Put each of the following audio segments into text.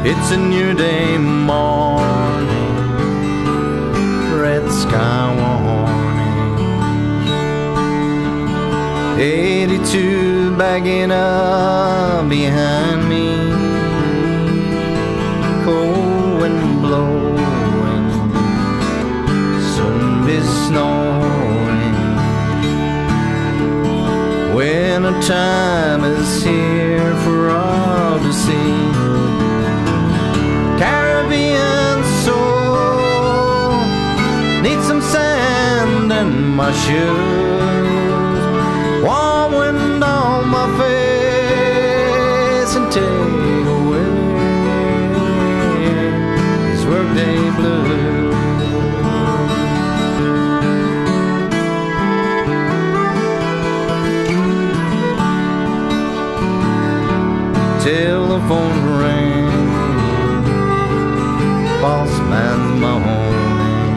It's a new day morning, red sky warning. 82 bagging up behind me, cold wind blowing, soon be snowing. Winter time is here for all to see. Caribbean soul, need some sand in my shoes, warm wind on my face, and take away these workday blues. Telephone ring, boss man's moaning.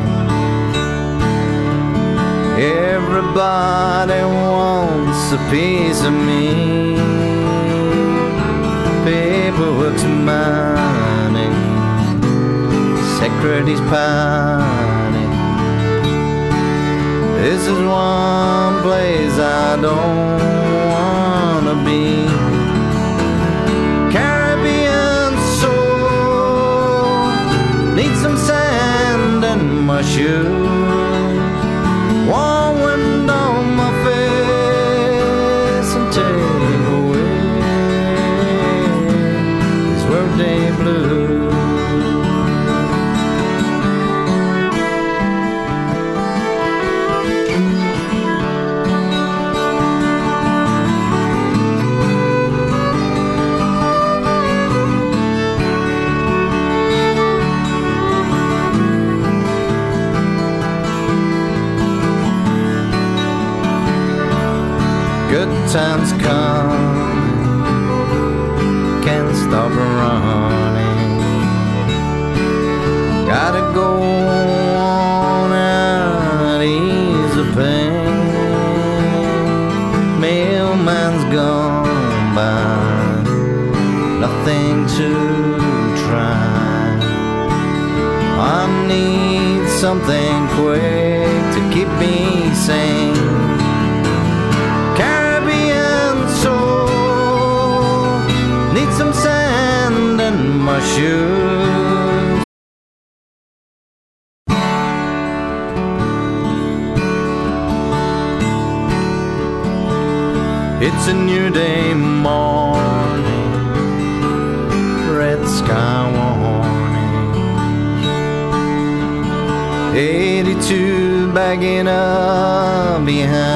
Everybody wants a piece of me. Paperwork's mining, secretary's pining. This is one place I don't wanna be. Need some sand in my shoes, warm wind on my face, and take away these workday blues. Good times come, can't stop running. Gotta go on and ease the pain. Mailman's gone by, nothing to try. I need something quick to keep me sane. Need some sand in my shoes. It's a new day morning, red sky warning. 82 bagging up behind